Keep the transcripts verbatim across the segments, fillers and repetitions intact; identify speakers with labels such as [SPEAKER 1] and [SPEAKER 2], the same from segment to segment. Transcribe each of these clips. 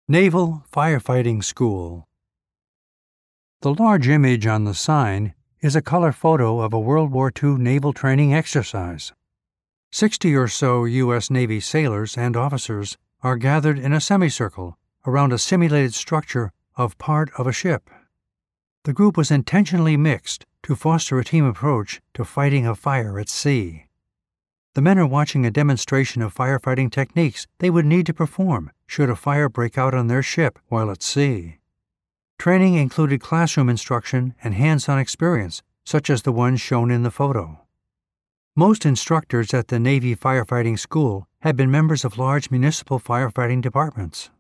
[SPEAKER 1] Naval Firefighting School. The large image on the sign is a color photo of a World War Two naval training exercise. Sixty or so U S Navy sailors and officers are gathered in a semicircle around a simulated structure of part of a ship. The group was intentionally mixed to foster a team approach to fighting a fire at sea. The men are watching a demonstration of firefighting techniques they would need to perform should a fire break out on their ship while at sea. Training included classroom instruction and hands-on experience, such as the one shown in the photo. Most instructors at the Navy Firefighting School had been members of large municipal firefighting departments.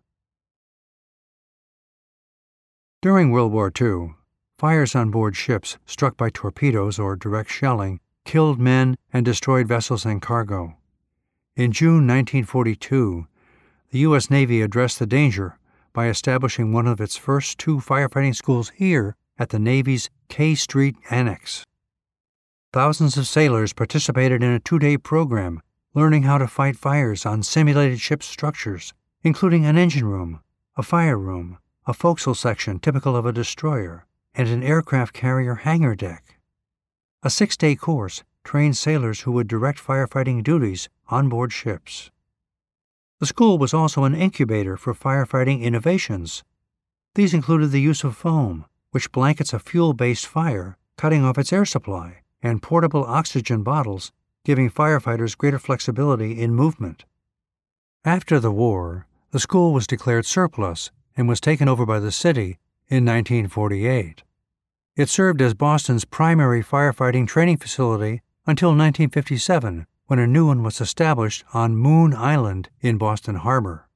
[SPEAKER 1] During World War Two, fires on board ships struck by torpedoes or direct shelling killed men and destroyed vessels and cargo. In June nineteen forty-two, the U S Navy addressed the danger by establishing one of its first two firefighting schools here at the Navy's K Street Annex. Thousands of sailors participated in a two-day program learning how to fight fires on simulated ship structures, including an engine room, a fire room, a forecastle section typical of a destroyer, and an aircraft carrier hangar deck. A six-day course trained sailors who would direct firefighting duties on board ships. The school was also an incubator for firefighting innovations. These included the use of foam, which blankets a fuel-based fire, cutting off its air supply, and portable oxygen bottles, giving firefighters greater flexibility in movement. After the war, the school was declared surplus and was taken over by the city in nineteen forty-eight. It served as Boston's primary firefighting training facility until nineteen fifty-seven, when a new one was established on Moon Island in Boston Harbor.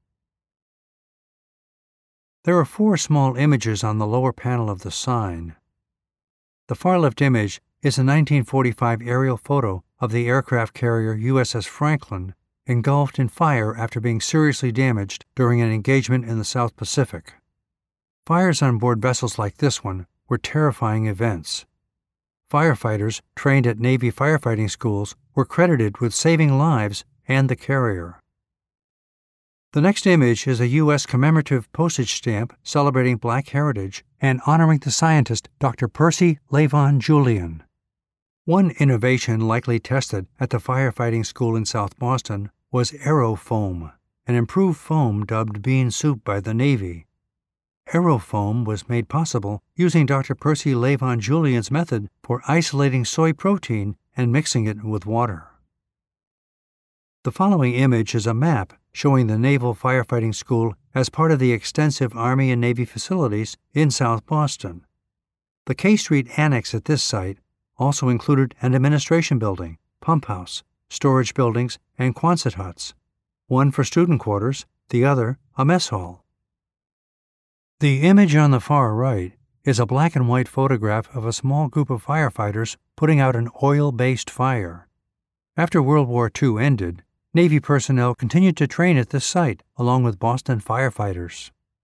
[SPEAKER 1] There are four small images on the lower panel of the sign. The far left image is a nineteen forty-five aerial photo of the aircraft carrier U S S Franklin engulfed in fire after being seriously damaged during an engagement in the South Pacific. Fires on board vessels like this one were terrifying events. Firefighters trained at Navy firefighting schools were credited with saving lives and the carrier. The next image is a U S commemorative postage stamp celebrating Black heritage and honoring the scientist Doctor Percy Lavon Julian. One innovation likely tested at the firefighting school in South Boston was Aerofoam, an improved foam dubbed bean soup by the Navy. Aerofoam was made possible using Doctor Percy Lavon Julian's method for isolating soy protein and mixing it with water. The following image is a map showing the Naval Firefighting School as part of the extensive Army and Navy facilities in South Boston. The K Street Annex at this site also included an administration building, pump house, storage buildings, and Quonset huts, one for student quarters, the other a mess hall. The image on the far right is a black and white photograph of a small group of firefighters putting out an oil-based fire. After World War Two ended, Navy personnel continued to train at this site along with Boston firefighters.